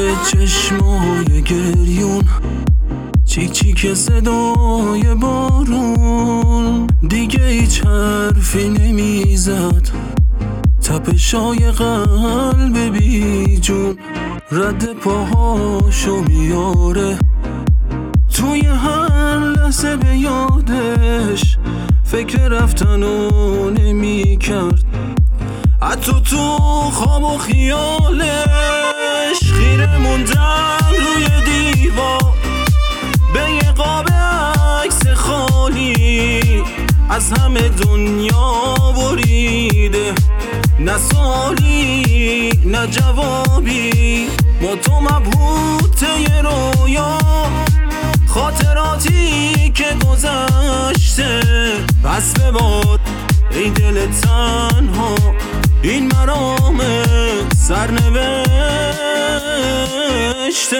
چشمای گریون، چیک چیک صدای بارون، دیگه هیچ حرفی نمیزد، تپشای قلب بی جون، رد پاهاشو میاره توی هر لحظه به یادش، فکر رفتنو نمی کرد حتی تو خواب و خیالش. خیره موندم روی دیوار به یه قاب عکس خالی، از همه دنیا بریده، نه سوالی نه جوابی، با تو مبهوت یه رویا، خاطراتی که گذشته وصل باد ای دل تنها، این مرام سرنوشته.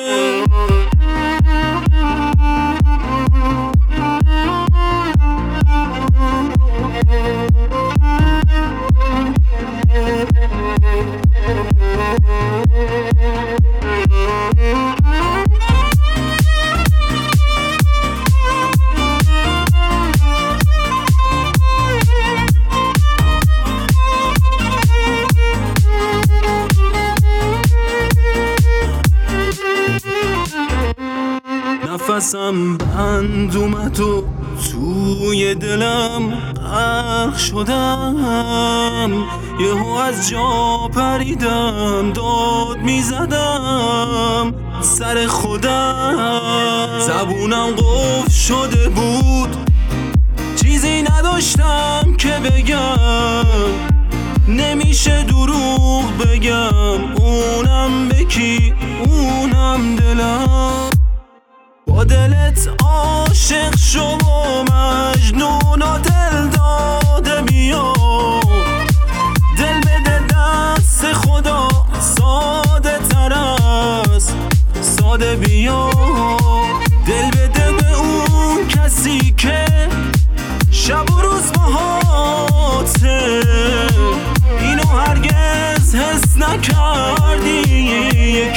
نفسم بند اومد و توی دلم غرق شدم، یهو از جا پریدم داد میزدم سر خودم، زبونم قفل شده بود چیزی نداشتم که بگم، نمیشه دروغ بگم، اونم به کی؟ اونم دلم. با دلت عاشق شو و مجنون و دل داده بیا، دل بده دست خدا ساده تر است، ساده بیا، دل بده به اون کسی که شب و روز باهاته، اینو هرگز حس نکردی،